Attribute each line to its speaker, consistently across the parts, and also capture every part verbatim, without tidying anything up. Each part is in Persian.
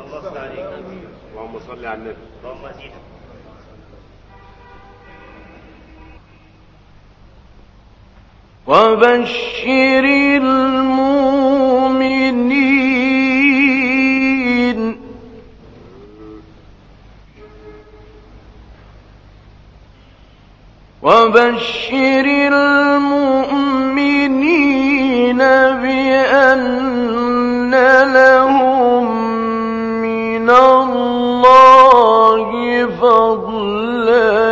Speaker 1: اللهم صل على النبي.
Speaker 2: وبشر المؤمنين وبشر المؤمنين بأن لهم من الله فضلا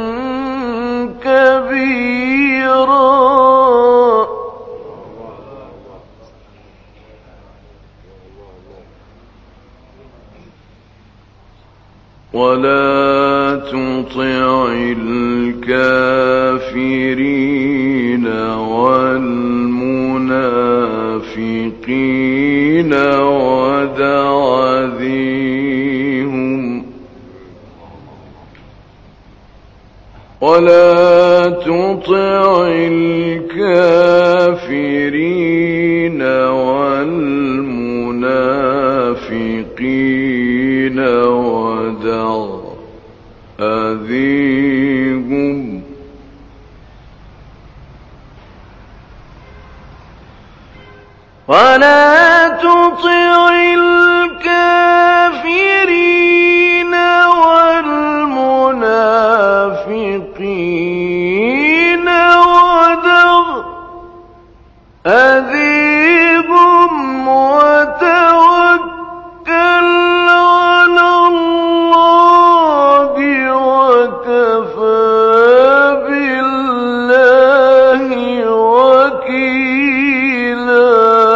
Speaker 2: كبيرا. ولا تطع الكافرين والمنافقين ودع ذيهم ولا تطع الكافرين والمنافقين ودع أذيهم ولا تطع الكافرين والمنافقين ودع أذيهم وتوكل على الله وكفى بالله وكيلا.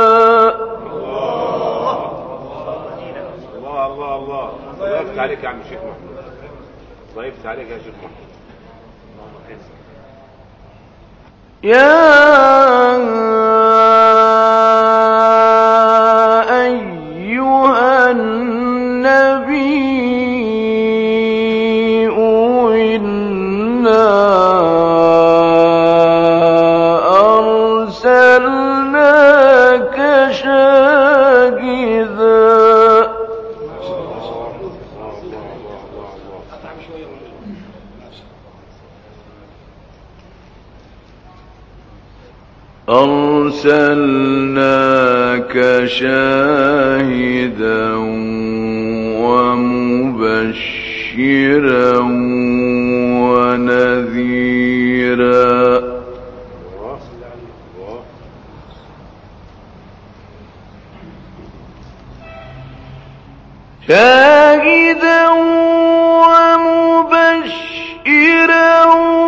Speaker 1: الله الله الله ضيفت عليك يا عم الشيخ محمود، ضيفت عليك يا شيخ محمود.
Speaker 2: يا أرسلناك شاهدا ومبشرا ونذيرا. شاهدا ومبشرا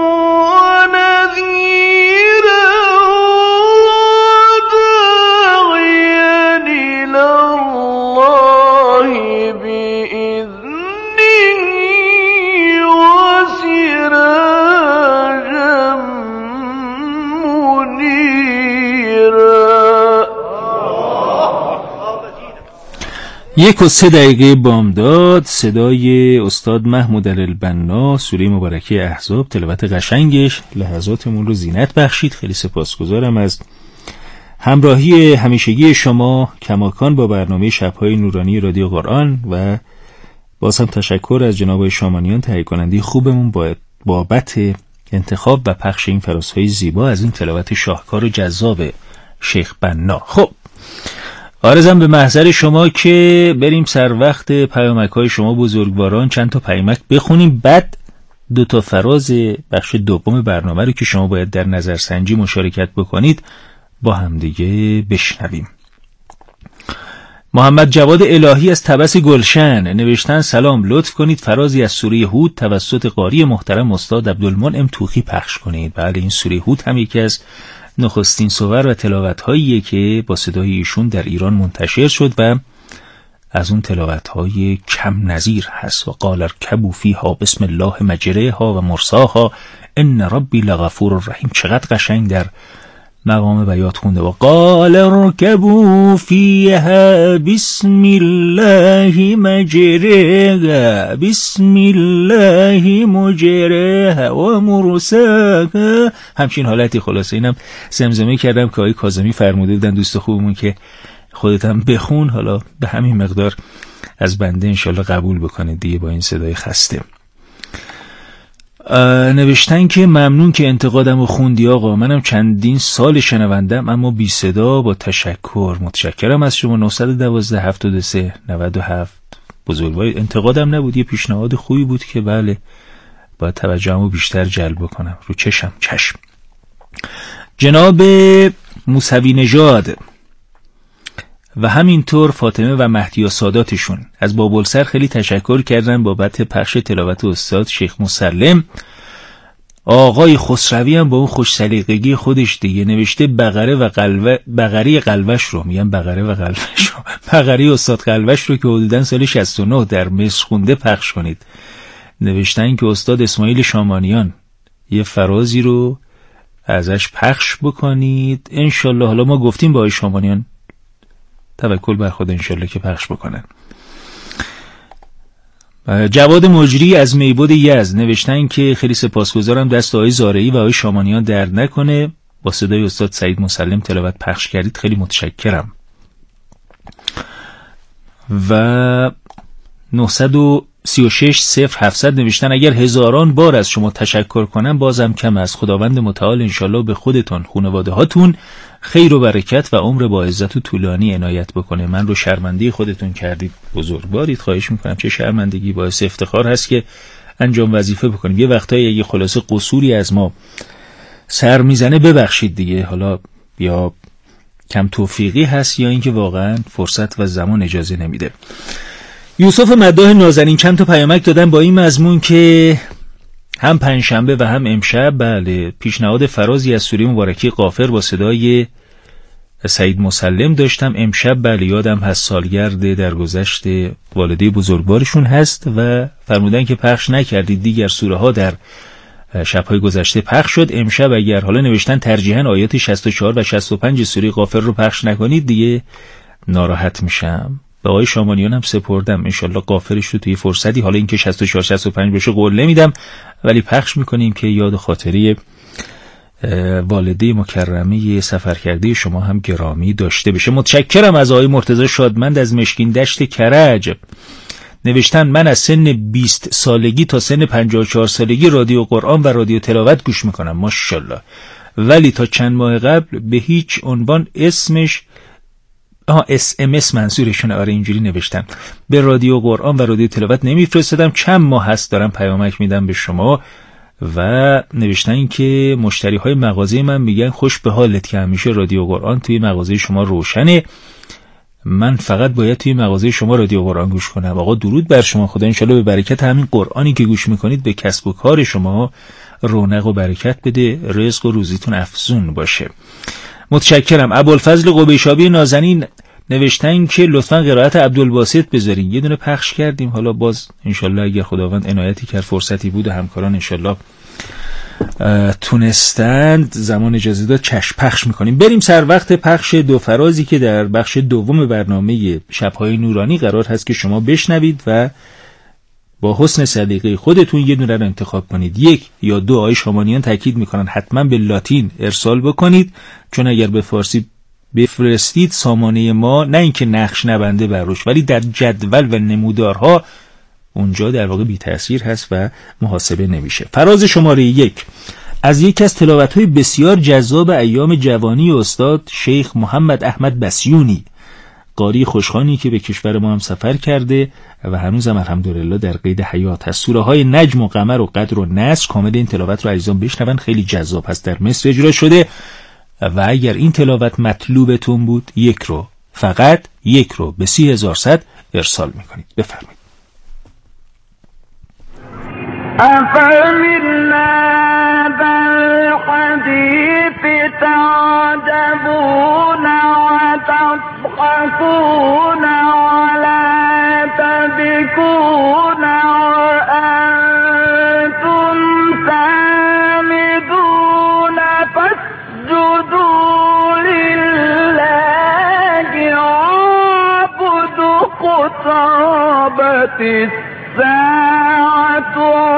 Speaker 3: یک و سه دقیقه بامداد، صدای استاد محمود البنا، سوره مبارکه احزاب، تلاوت قشنگش لحظاتمون رو زینت بخشید. خیلی سپاسگزارم از همراهی همیشگی شما کماکان با برنامه شب‌های نورانی رادیو قرآن و باز هم تشکر از جناب شامانیان تهیه کننده خوبمون با بابت انتخاب و پخش این فرازهای زیبا از این تلاوت شاهکار و جذاب شیخ بنا. خب عرضم به محضر شما که بریم سر وقت پیامک‌های شما بزرگواران، چند تا پیامک بخونیم، بعد دو تا فراز بخش دوم برنامه رو که شما باید در نظرسنجی مشارکت بکنید با همدیگه بشنویم. محمد جواد الهی از طبس گلشن نوشتن سلام، لطف کنید فرازی از سوره هود توسط قاری محترم استاد عبدالمنعم توخی پخش کنید. بله، این سوره هود هم یکی از نخستین صور و تلاوت‌هاییه که با صدای ایشون در ایران منتشر شد و از اون تلاوت‌های کم نظیر هست. و قال ارکبوا فیها بسم الله مجریها و مرساها ان ربی لغفور رحیم. چقدر قشنگ در مقام بیات خونده. و قال ارکبوا فیها بسم الله مجریها بسم الله مجریها و مرساها. همچین حالتی خلاصه اینم زمزمه کردم که آقای کاظمی فرموده بودن دوست خوبمون که خودت هم بخون، حالا به همین مقدار از بنده انشالله قبول بکنید دیگه با این صدای خسته. نوشتن که ممنون که انتقادم رو خوندی آقا، منم چندین سال شنوندم اما بی صدا، با تشکر. متشکرم از شما. نه یک دو هفتاد و سه نود و هفت بزرگوار. انتقادم نبود، یه پیشنهاد خوبی بود که بله باید توجهمو بیشتر جلب کنم. رو چشم چشم. جناب موسوی نژاد و همینطور فاطمه و مهدی و ساداتشون از بابلسر خیلی تشکر کردن بابت پخش تلاوت استاد شیخ مسلم. آقای خسروی هم با اون خوش سلیقگی خودش دیگه نوشته بقره و قلوه، بقری قلوش رو میگم بقره و قلوش رو بقری استاد قلوش رو که حدوداً سال شصت و نه در مصر خونده پخش کنید. نوشتن که استاد اسماعیل شامانیان یه فرازی رو ازش پخش بکنید انشالله. حالا ما گفتیم با آقای شامانیان توکل بر خدا انشالله که پخش بکنن. جواد مجری از میبود یزد نوشتن که خیلی سپاسگزارم دست آقای زارعی و آقای شامانیان درد نکنه، با صدای استاد سعید مسلم تلاوت پخش کردید، خیلی متشکرم. و نه سه شش صفر هفتصد نوشتن اگر هزاران بار از شما تشکر کنم بازم کم است. خداوند متعال انشالله به خودتون، خانواده هاتون خیر و برکت و عمر با عزت و طولانی عنایت بکنه. من رو شرمنده خودتون کردید، بزرگوارید، خواهش میکنم. چه شرمندگی، باعث افتخار هست که انجام وظیفه بکنیم. یه وقتایی اگه خلاصه قصوری از ما سر میزنه ببخشید دیگه، حالا یا کم توفیقی هست یا اینکه واقعا فرصت و زمان اجازه نمیده. یوسف مداح نازنین چند تا پیامک دادن با این مضمون که هم پنجشنبه و هم امشب بله پیشنهاد فرازی از سوره مبارکه غافر با صدای سعید مسلم داشتم. امشب بله یادم هست سالگرد درگذشت والده بزرگوارشون هست و فرمودن که پخش نکردید، دیگر سوره ها در شب‌های گذشته پخش شد. امشب اگر حالا نوشتن ترجیحاً آیات شصت و چهار و شصت و پنج سوره غافر رو پخش نکنید دیگه ناراحت میشم. به آقای شامانیان هم سپردم انشالله غافرش رو توی فرصتی، حالا اینکه شصت و چهار شصت و پنج بشه قول نمیدم ولی پخش میکنیم که یاد خاطره والده مکرمه سفرکرده شما هم گرامی داشته بشه. متشکرم از آقای مرتضی شادمند از مشکین دشت کرج. نوشتن من از سن بیست سالگی تا سن پنجاه و چهار سالگی رادیو قرآن و رادیو تلاوت گوش میکنم ماشاءالله، ولی تا چند ماه قبل به هیچ عنوان اسمش آها اس ام اس منظورشونه، آره اینجوری نوشتن، به رادیو قرآن و رادیو تلاوت نمیفرستادم. چند ماه هست دارم پیامک میدم به شما و نوشتن که مشتری های مغازه من میگن خوش به حالت که همیشه رادیو قرآن توی مغازه شما روشنه، من فقط باید توی مغازه شما رادیو قرآن گوش کنم. آقا درود بر شما، خدا انشالله به برکت همین قرآنی که گوش میکنید به کسب و کار شما رونق و برکت بده، رزق و روزیتون افزون باشه. متشکرم. ابوالفضل قبیشابی نازنین نوشتن که لطفاً قرائت عبدالباسط بذارین، یه دونه پخش کردیم، حالا باز انشالله اگر خداوند عنایتی کرد فرصتی بود و همکاران انشالله تونستند زمان اجازه داد چشم پخش میکنیم. بریم سر وقت پخش دو فرازی که در بخش دوم برنامه شب‌های نورانی قرار هست که شما بشنوید و با حسن سلیقه خودتون یه دونه رو انتخاب کنید. یک یا دو. آقای شامانیان تاکید میکنن حتما به لاتین ارسال بکنید، چون اگر به فارسی بفرستید سامانه ما نه اینکه نقش نبنده بر روش ولی در جدول و نمودارها اونجا در واقع بی تأثیر هست و محاسبه نمیشه. فراز شماره یک از یکی از تلاوت‌های بسیار جذاب ایام جوانی استاد شیخ محمد احمد بسیونی، قاری خوشخوانی که به کشور ما هم سفر کرده و هنوزم الحمدلله در قید حیات هست. سوره های نجم و قمر و قدر و نصر کامل این تلاوت رو عزیزان بشنون، خیلی جذاب هست، در مصر اجرا شده و اگر این تلاوت مطلوبتون بود یک رو فقط یک رو به سی هزار صد ارسال میکنید. بفرمایید.
Speaker 4: أفمنا بالحديث تعجبون وتضحكون ولا تبكون وأنتم سامدون فاسجدوا لله واعبدوا اقتربت الساعة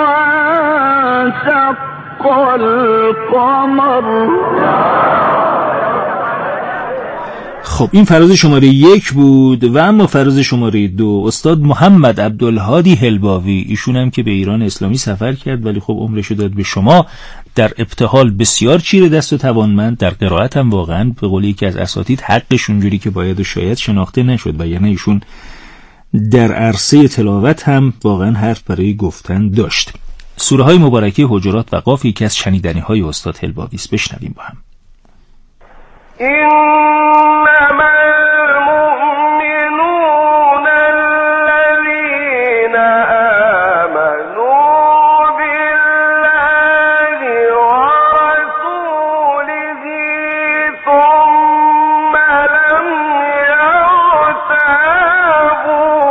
Speaker 4: وانشق القمر.
Speaker 3: خب این فراز شماره یک بود. و اما فراز شماره دو، استاد محمد عبدالهادی هلباوی، ایشون هم که به ایران اسلامی سفر کرد ولی خب عمرشو داد به شما. در ابتهال بسیار چیره دست و توانمند، در قرائت هم واقعا به قول یکی از اساتید حقش اونجوری که باید و شاید شناخته نشد، و یعنی ایشون در عرصه تلاوت هم واقعا حرف برای گفتن داشت. سوره های مبارکه حجرات و قاف یکی از شنیدنی های استاد هلباوی است. بشنویم با هم.
Speaker 4: إنما المؤمنون الذين آمنوا بالله ورسوله ثم لم يرتابوا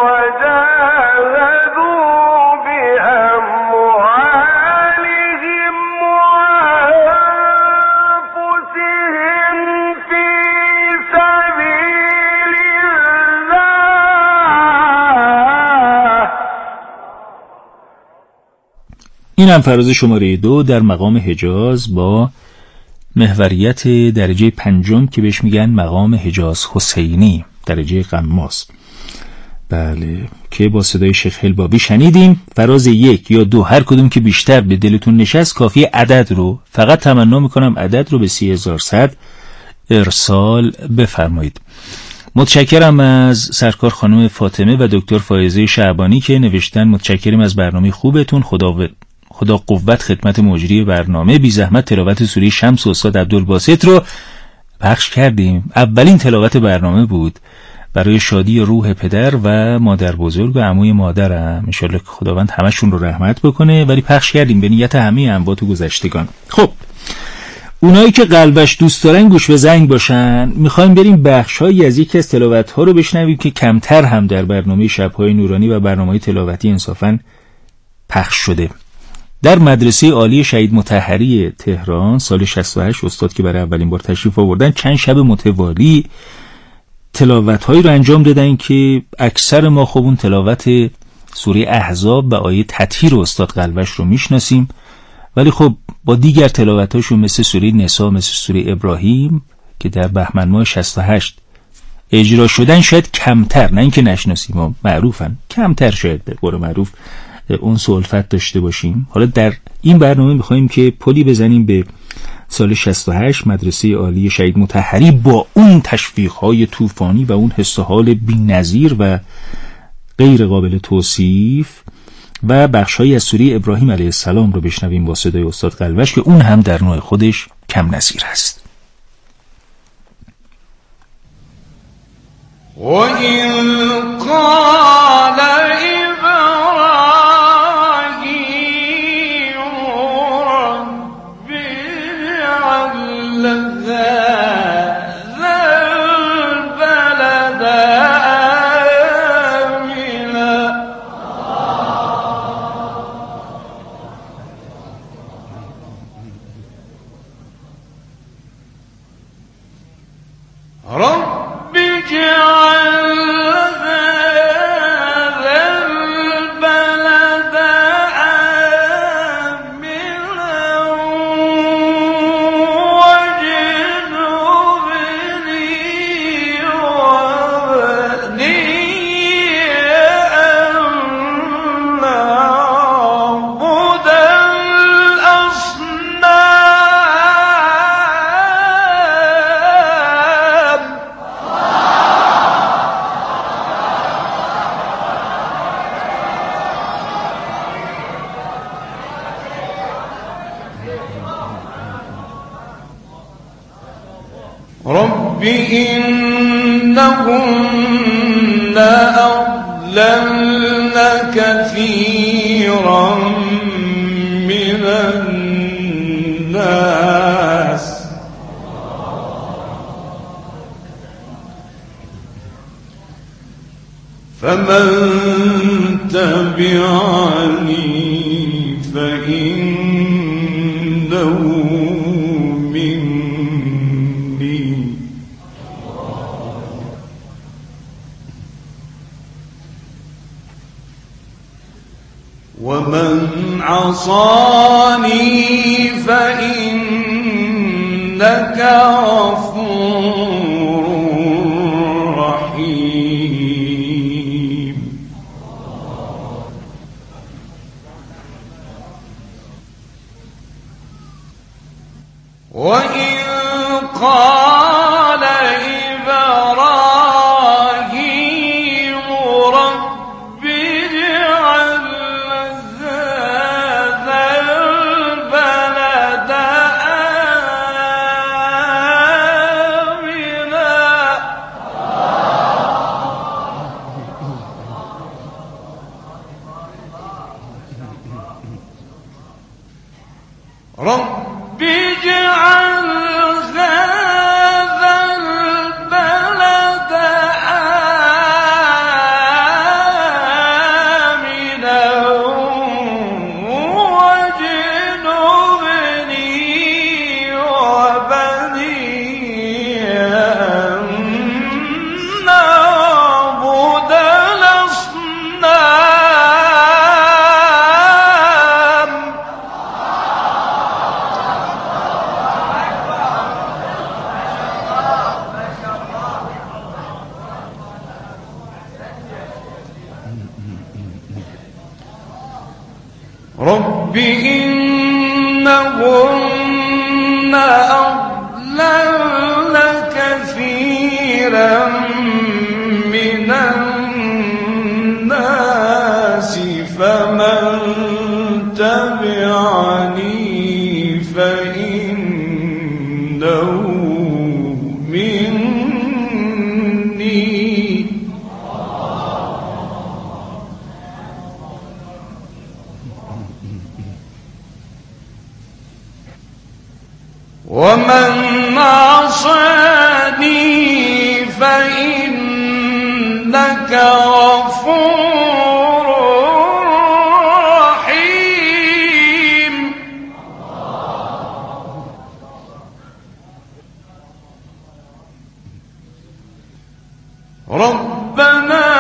Speaker 4: وجاهدوا بأموالهم وأنفسهم في سبيل الله.
Speaker 3: این هم فراز شماره دو در مقام حجاز با محوریت درجه پنجم که بهش میگن مقام حجاز حسینی، درجه قماس. بله که با صدای شیخ هلباوی شنیدیم. فراز یک یا دو هر کدوم که بیشتر به دلتون نشست، کافی عدد رو، فقط تمنا میکنم عدد رو به سی هزار و صد ارسال بفرمایید. متشکرم از سرکار خانم فاطمه و دکتر فائزه شعبانی که نوشتن متشکریم از برنامه خوبتون، خدا و... خدا قوت خدمت مجری برنامه. بی زحمت تلاوت سوره شمس استاد عبدالباسط رو پخش کردیم. اولین تلاوت برنامه بود برای شادی روح پدر و مادر بزرگ و عموی مادرم، انشالله که خداوند همشون رو رحمت بکنه، ولی پخش کردیم به نیت همه انبات و گذشتگان. خب اونایی که قلبش دوست دارن گوش به زنگ باشن، میخوایم بریم بخش‌هایی از یکی از تلاوت‌ها رو بشنویم که کمتر هم در برنامه شب‌های نورانی و برنامه تلاوتی انصافاً پخش شده. در مدرسه عالی شهید مطهری تهران سال شصت و هشت استاد که برای اولین بار تشریف آوردن، چند شب متوالی تلاوت‌هایی رو انجام دادن که اکثر ما خب اون تلاوت سوره احزاب و آیه تطهیر استاد قلبش رو میشناسیم، ولی خب با دیگر تلاوت‌هاشون مثل سوره نساء، مثل سوره ابراهیم که در بهمن ماه شصت و هشت اجرا شدن شاید کمتر، نه اینکه نشناسیم و معروفن، کمتر شاید به قول معروف اون سلفت داشته باشیم. حالا در این برنامه میخواییم که پلی بزنیم به سال شصت و هشت مدرسه عالی شهید مطهری با اون تشویق‌های طوفانی و اون حس و حال بی‌نظیر و غیر قابل توصیف و بخش‌هایی از سوره ابراهیم علیه السلام رو بشنویم با صدای استاد قلبش که اون هم در نوع خودش کم نظیر است.
Speaker 5: وَإِذْ قَالَ إِبْرَاهِيمُ رَبِّ اجْعَلْ هَٰذَا الْبَلَدَ آمِنًا رَبِّ اجْعَلْ رب إنهن أضللن كثيرا من الناس فمن تبعني فإنه ومن عصاني فإنك غفور قال إبراهيم رب اجعل هذا البلد رب اجعل هذا البلد آمنا واجنبني وبني أن نعبد الأصنام رب إنهن أضللن كثيرا من الناس فمن تبعني فإنه مني ومن عصاني فإنك غفور رحيم ربنا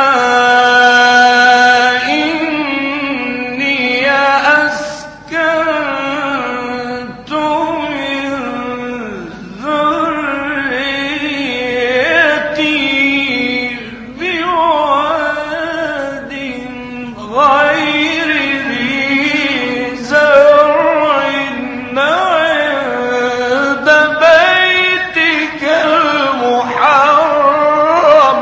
Speaker 5: إني أسكنت من ذريتي بواد غير ذي زرع عند بيتك المحرم.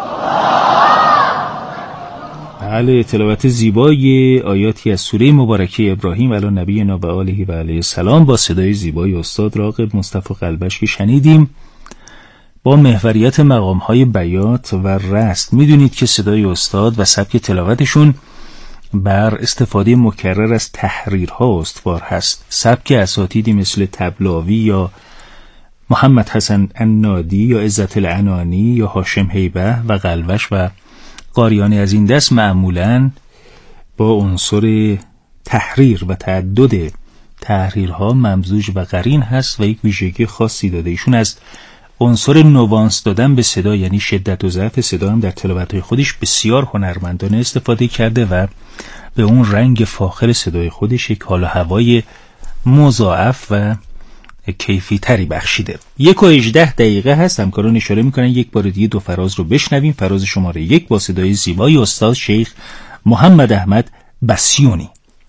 Speaker 3: بله، تلاوت زیبای آیاتی از سوره مبارکه ابراهیم علی نبینا و آله و علیه السلام با صدای زیبای استاد راغب مصطفی قلبش که شنیدیم با محوریت مقام‌های بیات و رست. میدونید که صدای استاد و سبک تلاوتشون بر استفاده مکرر از تحریرها استوار هست. سبک اساتیدی مثل طبلاوی یا محمد حسن عنادی یا عزت العنانی یا هاشم هیبه و قلبش و قاریانی از این دست معمولاً با عنصر تحریر و تعدد تحریرها ممزوج و قرین هست و یک ویژگی خاصی داده. ایشون از عنصر نوانس دادن به صدا، یعنی شدت و ضعف صدا، هم در تلاوت‌های خودش بسیار هنرمندانه استفاده کرده و به اون رنگ فاخر صدای خودش یک حال و هوای مضاعف و کیفی تری بخشیده. یک و هجده دقیقه هست. همکاران اشاره میکنن یک بار دیگه دو فراز رو بشنویم. فراز شماره یک با صدای زیبای استاد شیخ محمد احمد بسیونی.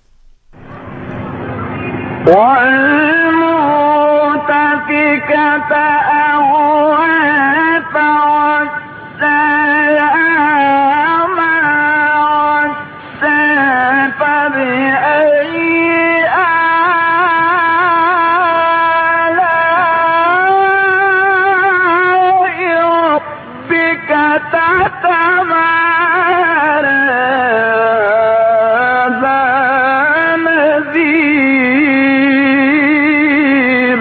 Speaker 4: والمؤتفكة أهواء والسلام والسيف بأي آلاء ربك تتمارى ذا نذير.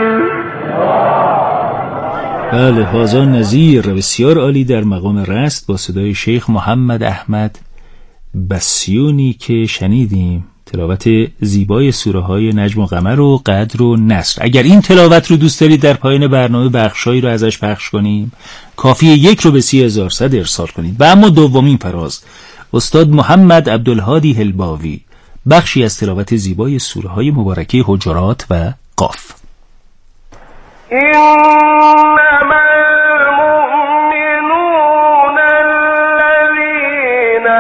Speaker 3: بله، هازا نظیر بسیار عالی در مقام رست با صدای شیخ محمد احمد بسیونی که شنیدیم. تلاوت زیبای سوره های نجم و قمر و قدر و نصر. اگر این تلاوت رو دوست دارید در پایان برنامه بخشایی رو ازش پخش کنیم، کافیه یک رو به سی هزار صد ارسال کنید. و اما دومین فراز استاد محمد عبدالهادی هلباوی، بخشی از تلاوت زیبای سوره های مبارکه حجرات و قاف.
Speaker 4: إنما المؤمنون الذين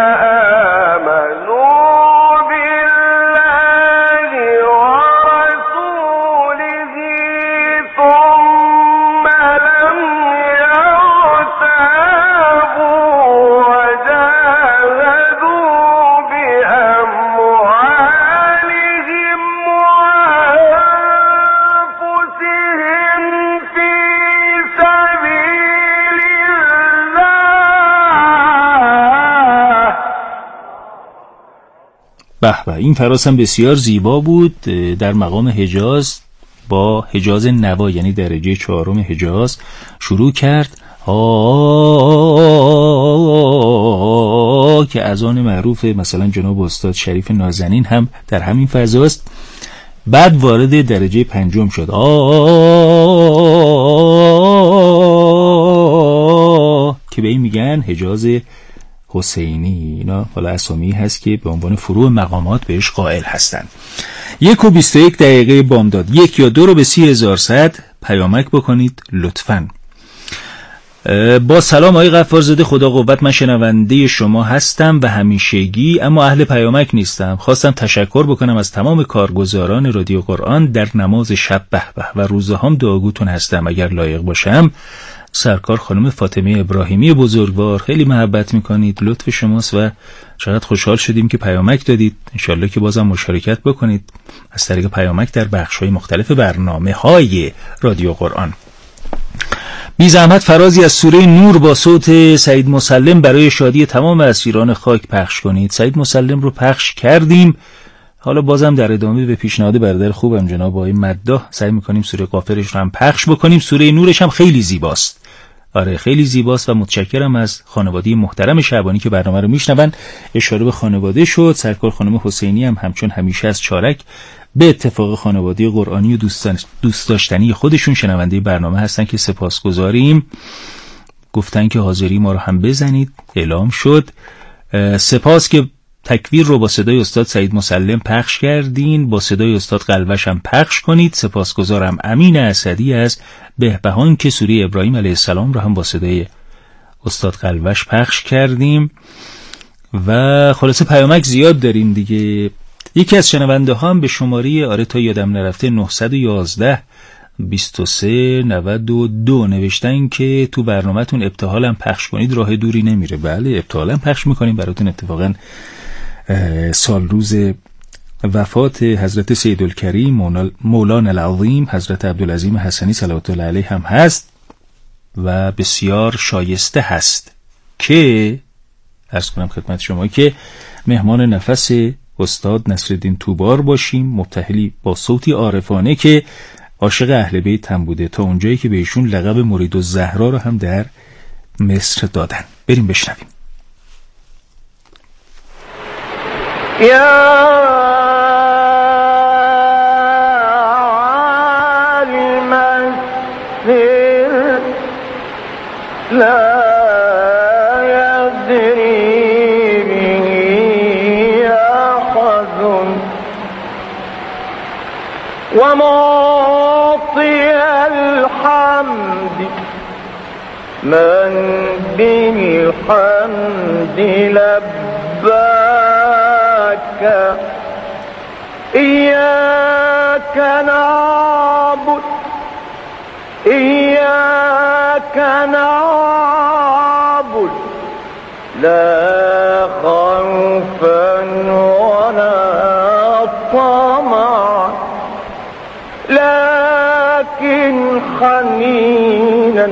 Speaker 4: آمنوا بالله ورسوله ثم
Speaker 3: به به، این فراز هم بسیار زیبا بود. در مقام حجاز با حجاز نوا، یعنی درجه چهارم حجاز شروع کرد آه که اذان معروف مثلا جناب استاد شریف نازنین هم در همین فضاست. بعد وارد درجه پنجم شد آه که به این میگن حجاز حسینی. اینا حالا اسامی هست که به عنوان فروع مقامات بهش قائل هستن. یک و بیست و یک دقیقه بامداد، یک یا دو رو به سی هزار صد پیامک بکنید لطفاً. با سلام آقای غفارزاده، خدا قوت، من شنونده شما هستم و همیشگی، اما اهل پیامک نیستم. خواستم تشکر بکنم از تمام کارگزاران رادیو قرآن در نماز شب به به و روزه هم دعاگوتون هستم. اگر لایق باشم سرکار خانم فاطمه ابراهیمی بزرگوار، خیلی محبت میکنید، لطف شماست و چقدر خوشحال شدیم که پیامک دادید. انشالله که بازم مشارکت بکنید از طریق پیامک در بخش‌های مختلف برنامه‌های رادیو قرآن. بی زحمت فرازی از سوره نور با صوت سعید مسلم برای شادی تمام اسیران خاک پخش کنید. سعید مسلم رو پخش کردیم، حالا بازم در ادامه به پیشنهاد برادر خوبم جناب آقای مداح سعی میکنیم سوره غافرش رو هم پخش بکنیم. سوره نورش هم خیلی زیباست، آره خیلی زیباست و متشکرم از خانواده محترم شعبانی که برنامه رو میشنون. اشاره به خانواده شد، سرکار خانم حسینی هم همچون همیشه از چارک به اتفاق خانواده قرآنی و دوست داشتنی خودشون شنونده برنامه هستن که سپاسگزاریم. گفتن که حاضری ما رو هم بزنید، اعلام شد. سپاس که تکویر رو با صدای استاد سعید مسلم پخش کردین، با صدای استاد قلوش هم پخش کنید. سپاسگزارم. امین اسدی از بهبهان که سوره ابراهیم علیه السلام رو هم با صدای استاد قلوش پخش کردیم. و خلاصه پیامک زیاد داریم دیگه. یکی از شنونده ها هم به شماره آره تا یادم نرفته نه یک یک بیست و سه نود و دو نوشتن که تو برنامه‌تون ابتهال هم پخش کنید، راه دوری نمیره. بله ابتهال هم پخش میکنیم براتون. اتفاقا سال روز وفات حضرت سیدالکریم مولانا العظیم حضرت عبدالعظیم حسنی صلوات الله علیه هم هست و بسیار شایسته هست که عرض کنم خدمت شما که مهمان نفس استاد نصرالدین توبار باشیم، مبتهلی با صوتی عارفانه که عاشق اهل بیت هم بوده، تا اونجایی که بهشون لقب مرید الزهرا رو هم در مصر دادن. بریم بشنویم.
Speaker 4: یا عالم السر لا ومعطي الحمد من بالحمد لباك إياك نعبد إياك نعبد لا خوفا ولا طمعا لكن حنينا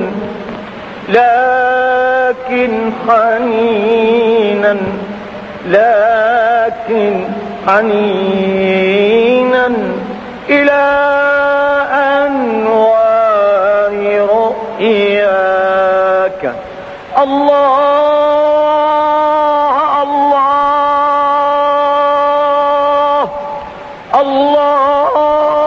Speaker 4: لكن حنينا لكن حنينا إلى أنوار رؤياك الله الله الله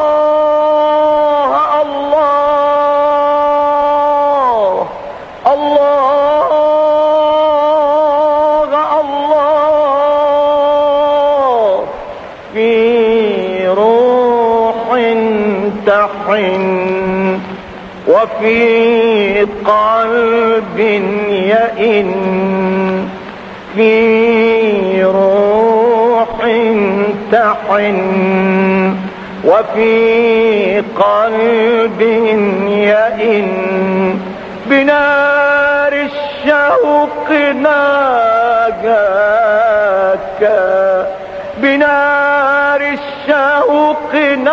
Speaker 4: وفي قلب يئن في روح تحن وفي قلب يئن بنار الشوق ناجاك بنار الشوق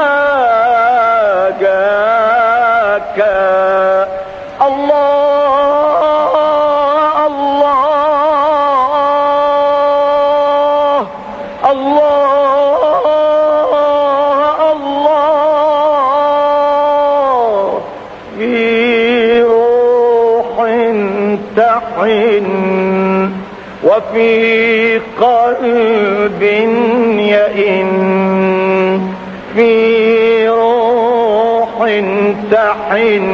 Speaker 4: ناجاك الله الله الله تحن وفي قلب يئن في روح تحن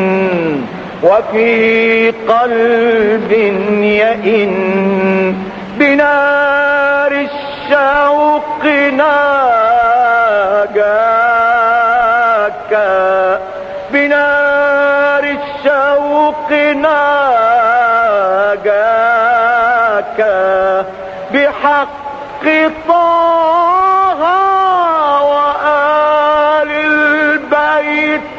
Speaker 4: وفي قلب يئن بنار الشوق ناجاك بنار الشوق ناجاك بحق طه وآل البيت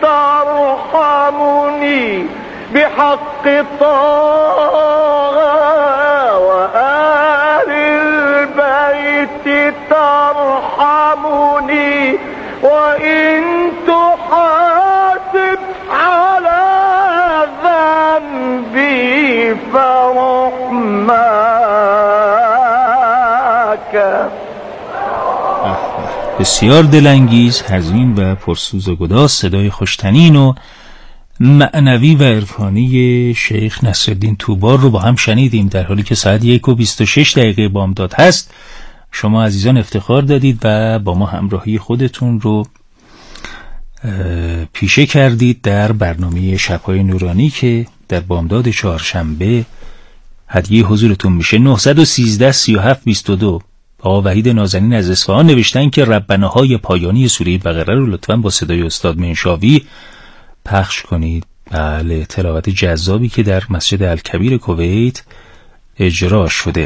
Speaker 4: ترحمني بحق طه وآل البيت ترحمني وإن تحاسب على ذنبي فرحمك.
Speaker 3: بسیار دلانگیز، حزین و پرسوز و گداز، صدای خوشتنین و معنوی و عرفانی شیخ نصرالدین طوبار رو با هم شنیدیم در حالی که ساعت یک و بیست و شش دقیقه بامداد هست. شما عزیزان افتخار دادید و با ما همراهی خودتون رو پیشه کردید در برنامه شب‌های نورانی که در بامداد چهارشنبه هدیه حضورتون میشه. نه یک سه سی و هفت بیست و دو. آقا وحید نازنین از اصفهان نوشتن که ربناهای پایانی سوره بقره رو لطفاً با صدای استاد منشاوی پخش کنید. بله، تلاوت جذابی که در مسجد الکبیر کویت اجرا شده.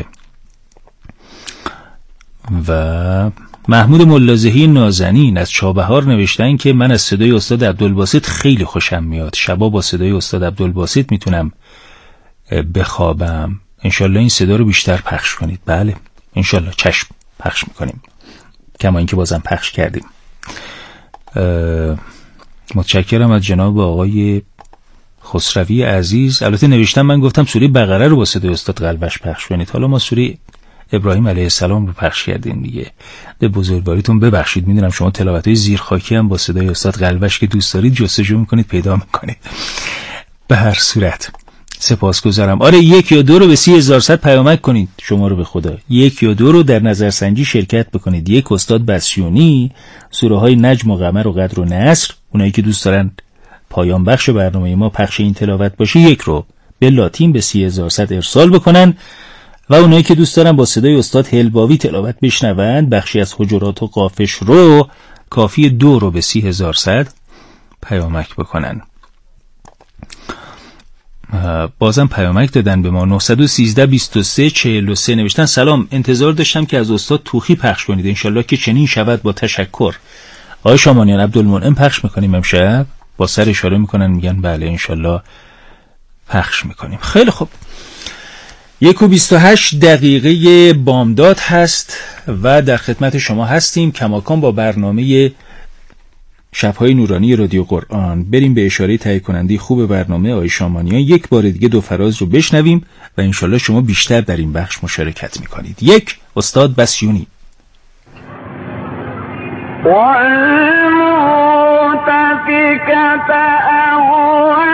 Speaker 3: و محمود ملازهی نازنین از چابهار نوشتن که من از صدای استاد عبدالباسط خیلی خوشم میاد، شبا با صدای استاد عبدالباسط میتونم بخوابم. انشالله این صدا رو بیشتر پخش کنید. بله انشالله، چشم، پخش میکنیم، کما اینکه بازم پخش کردیم. متشکرم از جناب آقای خسروی عزیز. البته نوشتم، من گفتم سوره بقره رو با صدای استاد قلبش پخش کنید، حالا ما سوره ابراهیم علیه السلام رو پخش کردیم دیگه. به بزرگواریتون ببخشید، میدونم شما تلاوت‌های زیرخاکی هم با صدای استاد قلبش که دوست دارید جستجو میکنید، پیدا میکنید. به هر صورت سپاسگزارم. آره، یک یا دو رو به سی هزار صد پیامک کنید. شما رو به خدا یک یا دو رو در نظرسنجی شرکت بکنید. یک استاد بسیونی، سوره های نجم و قمر و قدر و نصر، اونایی که دوست دارن پایان بخش برنامه ما پخش این تلاوت باشه، یک رو به لاتین به سی هزار صد ارسال بکنن. و اونایی که دوست دارن با صدای استاد هلباوی تلاوت بشنوند بخشی از حجرات و قافش رو، کافی دو رو به سی هزار صد پیامک بکنن. بازم پیامک دادن به ما. نه یک سه بیست و سه چهل و سه نوشتن سلام، انتظار داشتم که از استاد توخی پخش کنید، انشالله که چنین شود، با تشکر. آقای شامانیان، عبدالمنعم پخش میکنیم امشب؟ با سر اشاره میکنن، میگن بله انشالله پخش میکنیم. خیلی خوب، یک و بیست و هشت دقیقه بامداد هست و در خدمت شما هستیم کماکان با برنامه شب‌های نورانی رادیو قرآن. بریم به اشاره تهیه کننده خوب برنامه آقای شامانیان، یک بار دیگه دو فراز رو بشنویم و انشالله شما بیشتر در این بخش مشارکت میکنید. یک، استاد بسیونی.
Speaker 4: والمؤتفكة أهوى